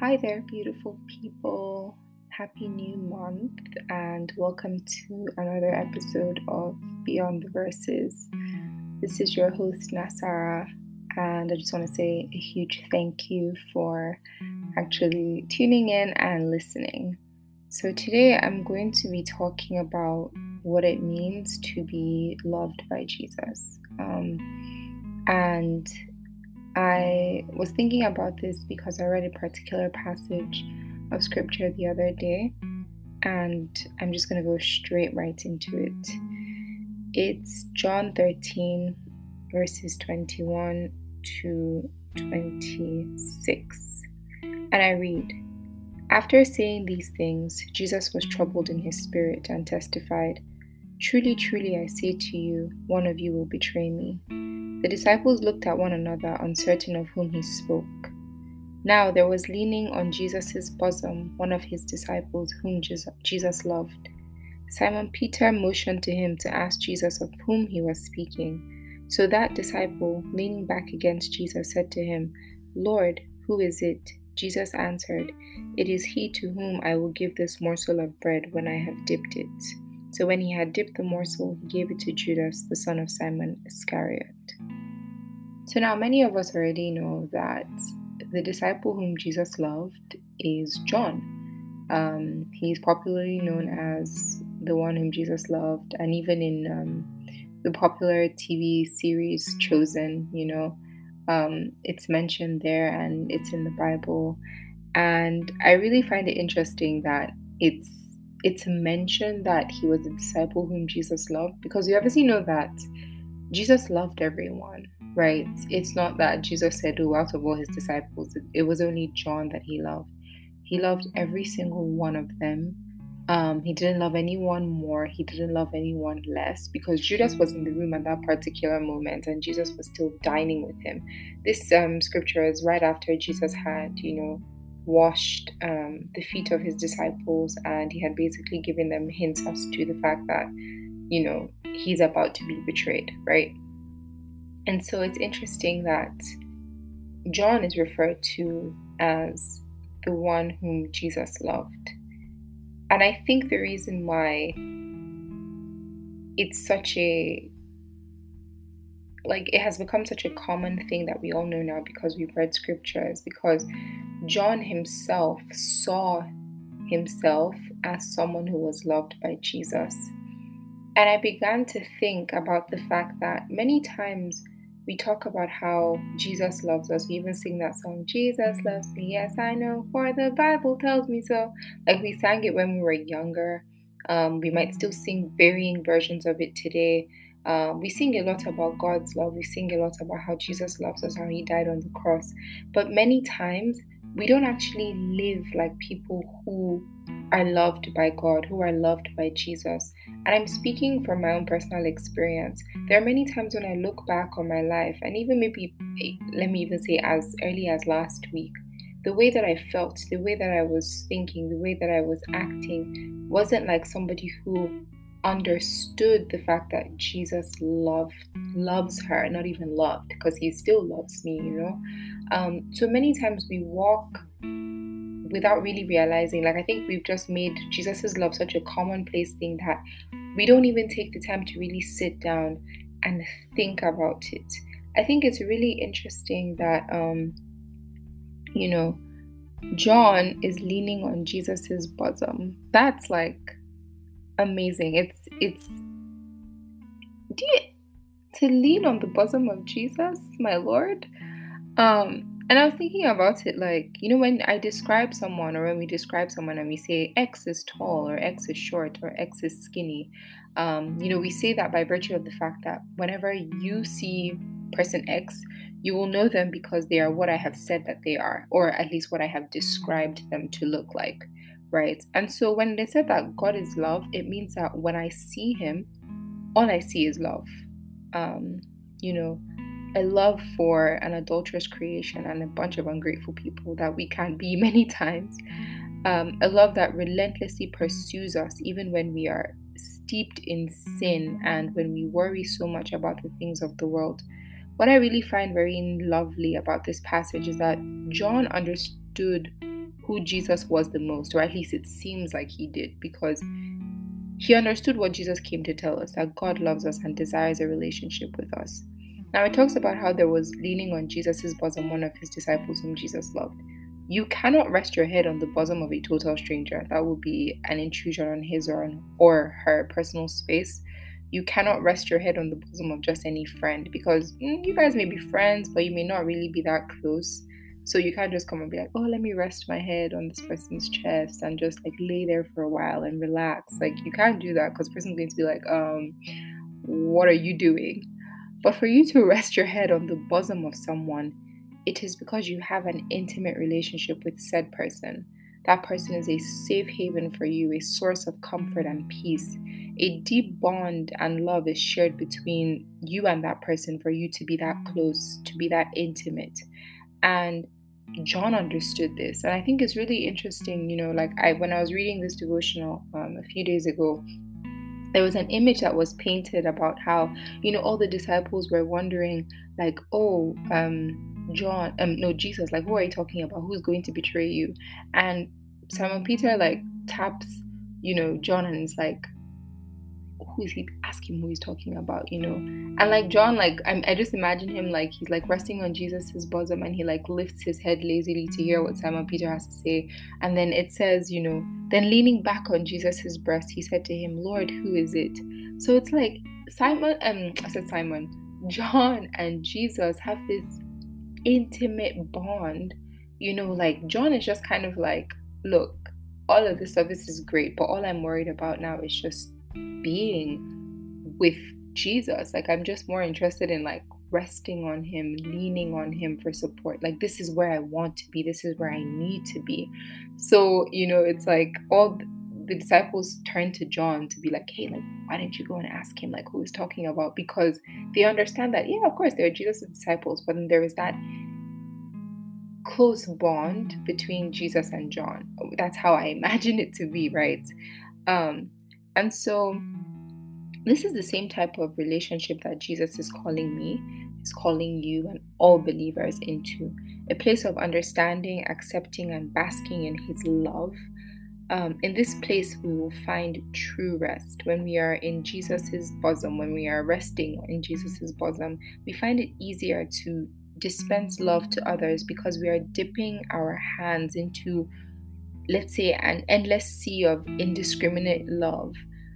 Hi there, beautiful people. Happy new month, and welcome to another episode of Beyond the Verses. This is your host, Nasara, and I just want to say a huge thank you for actually tuning in and listening. So, today I'm going to be talking about what it means to be loved by Jesus. And I was thinking about this because I read a particular passage of scripture the other day, and I'm just going to go straight right into it. It's John 13, verses 21 to 26. And I read, "After saying these things, Jesus was troubled in his spirit and testified, 'Truly, truly, I say to you, one of you will betray me.' The disciples looked at one another, uncertain of whom he spoke. Now there was leaning on Jesus' bosom one of his disciples whom Jesus loved. Simon Peter motioned to him to ask Jesus of whom he was speaking. So that disciple, leaning back against Jesus, said to him, 'Lord, who is it?' Jesus answered, 'It is he to whom I will give this morsel of bread when I have dipped it.' So when he had dipped the morsel, he gave it to Judas, the son of Simon Iscariot." So now many of us already know that the disciple whom Jesus loved is John. He's popularly known as the one whom Jesus loved, and even in the popular TV series Chosen, it's mentioned there and it's in the Bible. And I really find it interesting that it's mentioned that he was a disciple whom Jesus loved, because we obviously know that Jesus loved everyone, right? It's not that Jesus said, "Oh, out of all his disciples, it was only John that he loved." He loved every single one of them. He didn't love anyone more. He didn't love anyone less, because Judas was in the room at that particular moment and Jesus was still dining with him. This scripture is right after Jesus had, washed the feet of his disciples, and he had basically given them hints as to the fact that, he's about to be betrayed, right? And so it's interesting that John is referred to as the one whom Jesus loved. And I think the reason why it's it has become such a common thing that we all know now because we've read scriptures, because John himself saw himself as someone who was loved by Jesus. And I began to think about the fact that many times we talk about how Jesus loves us. We even sing that song, "Jesus loves me, yes, I know, for the Bible tells me so." Like, we sang it when we were younger. We might still sing varying versions of it today. We sing a lot about God's love. We sing a lot about how Jesus loves us, how he died on the cross. But many times we don't actually live like people who are loved by God, who are loved by Jesus. And I'm speaking from my own personal experience. There are many times when I look back on my life, and even maybe, let me even say, as early as last week, the way that I felt, the way that I was thinking, the way that I was acting wasn't like somebody who understood the fact that Jesus loves her, not even loved, because he still loves me, So many times we walk without really realizing. Like, I think we've just made Jesus's love such a commonplace thing that we don't even take the time to really sit down and think about it. I think it's really interesting that John is leaning on Jesus's bosom. That's like amazing. It's to lean on the bosom of Jesus, my Lord. And I was thinking about it, like, when I describe someone, or when we describe someone and we say X is tall, or X is short, or X is skinny, we say that by virtue of the fact that whenever you see person X, you will know them because they are what I have said that they are, or at least what I have described them to look like, right? And so when they said that God is love, it means that when I see him, all I see is love. A love for an adulterous creation and a bunch of ungrateful people that we can be many times. A love that relentlessly pursues us even when we are steeped in sin and when we worry so much about the things of the world. What I really find very lovely about this passage is that John understood who Jesus was the most, or at least it seems like he did, because he understood what Jesus came to tell us, that God loves us and desires a relationship with us. Now, it talks about how there was leaning on Jesus' bosom one of his disciples whom Jesus loved. You cannot rest your head on the bosom of a total stranger. That would be an intrusion on his or her personal space. You cannot rest your head on the bosom of just any friend, because you guys may be friends, but you may not really be that close. So you can't just come and be like, oh, let me rest my head on this person's chest and just like lay there for a while and relax. Like, you can't do that, because the person's going to be like, what are you doing? But for you to rest your head on the bosom of someone, it is because you have an intimate relationship with said person. That person is a safe haven for you, a source of comfort and peace. A deep bond and love is shared between you and that person for you to be that close, to be that intimate. And John understood this. And I think it's really interesting, when I was reading this devotional a few days ago, there was an image that was painted about how, all the disciples were wondering, like, oh, Jesus, like, who are you talking about? Who's going to betray you? And Simon Peter, like, taps, John, and is like, who is he? Ask him who he's talking about, And like John, like, I just imagine him, like, he's like resting on Jesus's bosom, and he like lifts his head lazily to hear what Simon Peter has to say. And then it says, then leaning back on Jesus's breast, he said to him, Lord, who is it? So it's like John and Jesus have this intimate bond, like John is just kind of like, look, all of this stuff, this is great, but all I'm worried about now is just being with Jesus. Like, I'm just more interested in like resting on him, leaning on him for support. Like, this is where I want to be, this is where I need to be. So it's like all the disciples turned to John to be like, hey, like, why didn't you go and ask him like who he's talking about? Because they understand that, yeah, of course they're Jesus' disciples, but then there is that close bond between Jesus and John. That's how I imagine it to be, right? And so this is the same type of relationship that Jesus is calling me, is calling you and all believers into. A place of understanding, accepting, and basking in his love. In this place, we will find true rest. When we are in Jesus's bosom, when we are resting in Jesus's bosom, we find it easier to dispense love to others because we are dipping our hands into, let's say, an endless sea of indiscriminate love.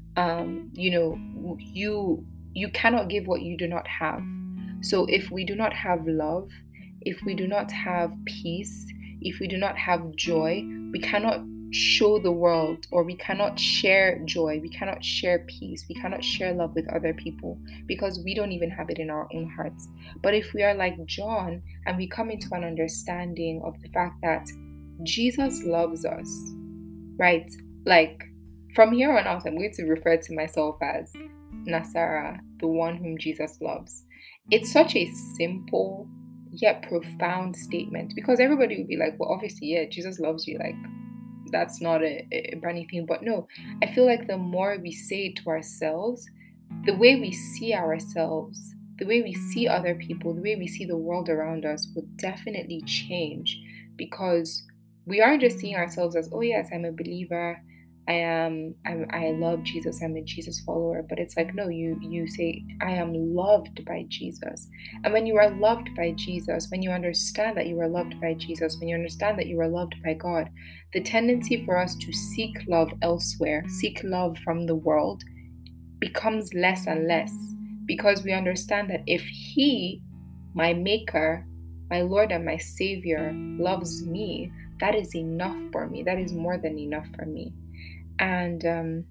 You cannot give what you do not have. So if we do not have love, if we do not have peace, if we do not have joy, we cannot show the world, or we cannot share joy, we cannot share peace, we cannot share love with other people, because we don't even have it in our own hearts. But if we are like John and we come into an understanding of the fact that Jesus loves us, right? Like, from here on out, I'm going to refer to myself as Nasara, the one whom Jesus loves. It's such a simple yet profound statement, because everybody would be like, well, obviously, yeah, Jesus loves you. Like, that's not a brand new thing. But no, I feel like the more we say it to ourselves, the way we see ourselves, the way we see other people, the way we see the world around us will definitely change, because we aren't just seeing ourselves as, oh yes, I'm a believer, I love Jesus, I'm a Jesus follower. But it's like, no, you say, I am loved by Jesus. And when you are loved by Jesus, when you understand that you are loved by Jesus, when you understand that you are loved by God, the tendency for us to seek love elsewhere, seek love from the world, becomes less and less, because we understand that if he, my maker, my Lord and my Savior, loves me, that is enough for me. That is more than enough for me. And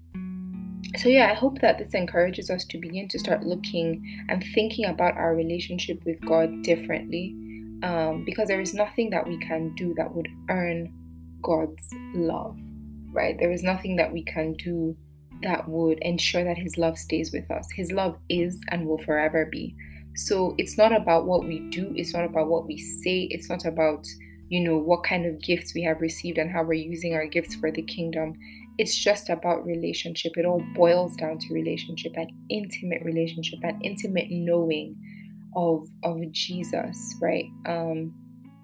so yeah, I hope that this encourages us to begin to start looking and thinking about our relationship with God differently, because there is nothing that we can do that would earn God's love, right? There is nothing that we can do that would ensure that his love stays with us. His love is and will forever be. So it's not about what we do, it's not about what we say, it's not about what kind of gifts we have received and how we're using our gifts for the kingdom. It's just about relationship. It all boils down to relationship, an intimate relationship, an intimate knowing of Jesus, right?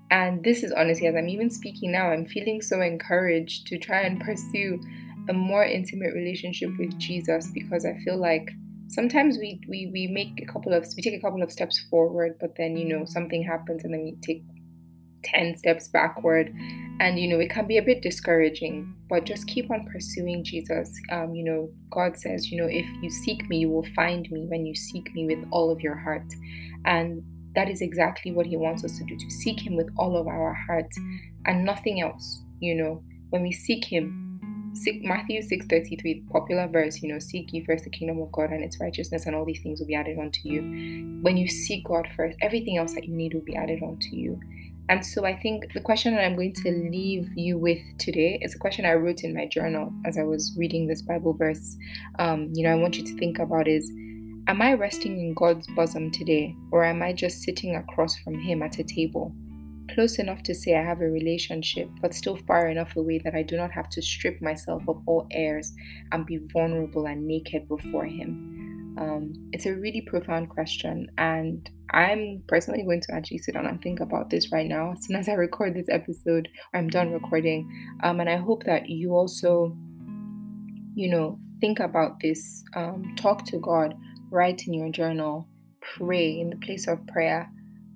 And this is honestly, as I'm even speaking now, I'm feeling so encouraged to try and pursue a more intimate relationship with Jesus, because I feel like sometimes we take a couple of steps forward, but then something happens and then we take 10 steps backward, and it can be a bit discouraging. But just keep on pursuing Jesus. God says, if you seek me, you will find me when you seek me with all of your heart. And that is exactly what he wants us to do, to seek him with all of our heart and nothing else. When we seek him, Matthew 6:33, popular verse, seek ye first the kingdom of God and its righteousness, and all these things will be added unto you. When you seek God first, everything else that you need will be added unto you. And so I think the question that I'm going to leave you with today is a question I wrote in my journal as I was reading this Bible verse. I want you to think about is, am I resting in God's bosom today, or am I just sitting across from him at a table? Close enough to say I have a relationship, but still far enough away that I do not have to strip myself of all airs and be vulnerable and naked before him. It's a really profound question, and I'm personally going to actually sit down and think about this right now as soon as I record this episode, or I'm done recording. And I hope that you also, think about this. Talk to God, write in your journal, pray in the place of prayer.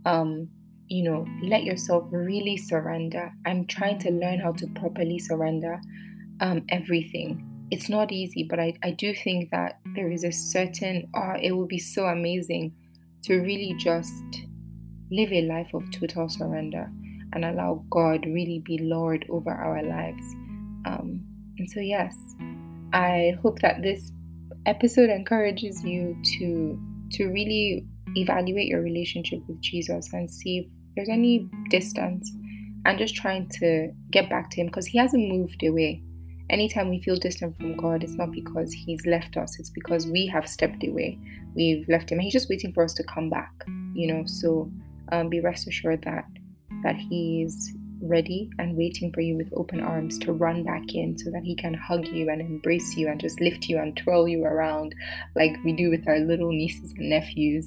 Let yourself really surrender. I'm trying to learn how to properly surrender everything. It's not easy, but I do think that there is a certain, it will be so amazing to really just live a life of total surrender and allow God really be Lord over our lives. And so, yes, I hope that this episode encourages you to really evaluate your relationship with Jesus and see if there's any distance, and just trying to get back to him, because he hasn't moved away. Anytime we feel distant from God, it's not because he's left us, it's because we have stepped away. We've left him, and he's just waiting for us to come back, So be rest assured that he's ready and waiting for you with open arms to run back in, so that he can hug you and embrace you and just lift you and twirl you around like we do with our little nieces and nephews.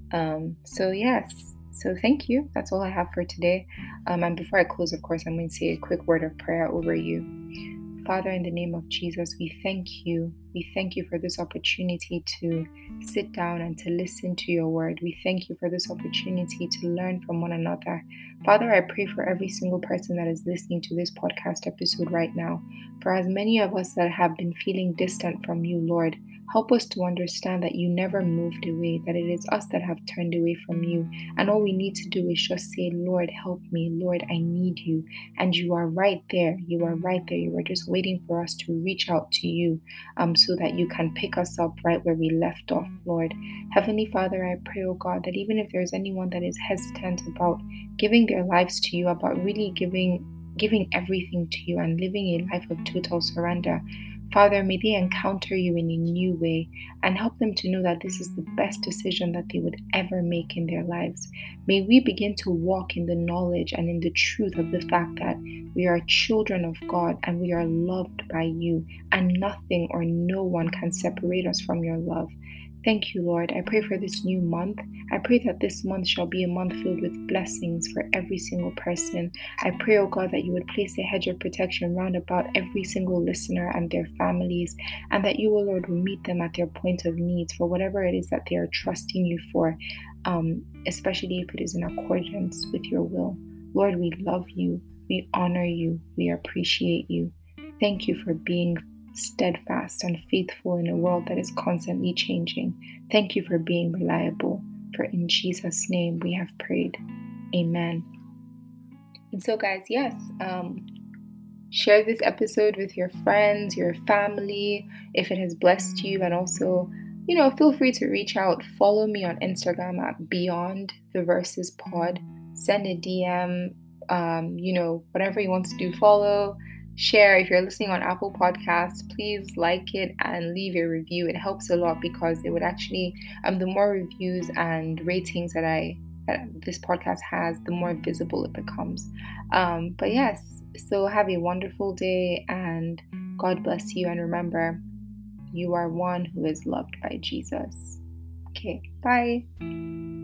So thank you. That's all I have for today. And before I close, of course, I'm going to say a quick word of prayer over you. Father, in the name of Jesus, we thank you. We thank you for this opportunity to sit down and to listen to your word. We thank you for this opportunity to learn from one another. Father, I pray for every single person that is listening to this podcast episode right now. For as many of us that have been feeling distant from you, Lord, help us to understand that you never moved away, that it is us that have turned away from you. And all we need to do is just say, Lord, help me. Lord, I need you. And you are right there. You are right there. You are just waiting for us to reach out to you so that you can pick us up right where we left off, Lord. Heavenly Father, I pray, oh God, that even if there's anyone that is hesitant about giving their lives to you, about really giving everything to you and living a life of total surrender, Father, may they encounter you in a new way and help them to know that this is the best decision that they would ever make in their lives. May we begin to walk in the knowledge and in the truth of the fact that we are children of God and we are loved by you, and nothing or no one can separate us from your love. Thank you, Lord. I pray for this new month. I pray that this month shall be a month filled with blessings for every single person. I pray, oh God, that you would place a hedge of protection round about every single listener and their families, and that you, oh Lord, will meet them at their point of needs for whatever it is that they are trusting you for, especially if it is in accordance with your will. Lord, we love you. We honor you. We appreciate you. Thank you for being steadfast and faithful in a world that is constantly changing. Thank you for being reliable. For in Jesus' name we have prayed. Amen. And so, guys, yes, share this episode with your friends, your family, if it has blessed you. And also, feel free to reach out. Follow me on Instagram at Beyond the Verses Pod. Send a DM, whatever you want to do. Follow, share. If you're listening on Apple Podcasts, please like it and leave a review. It helps a lot, because it would actually, the more reviews and ratings that this podcast has, the more visible it becomes. But yes, so have a wonderful day and God bless you. And remember, you are one who is loved by Jesus. Okay, bye.